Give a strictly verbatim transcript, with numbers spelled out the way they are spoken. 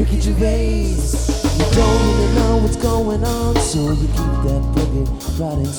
Ricky Gervais. You don't really know what's going on, so you keep that boogie right inside.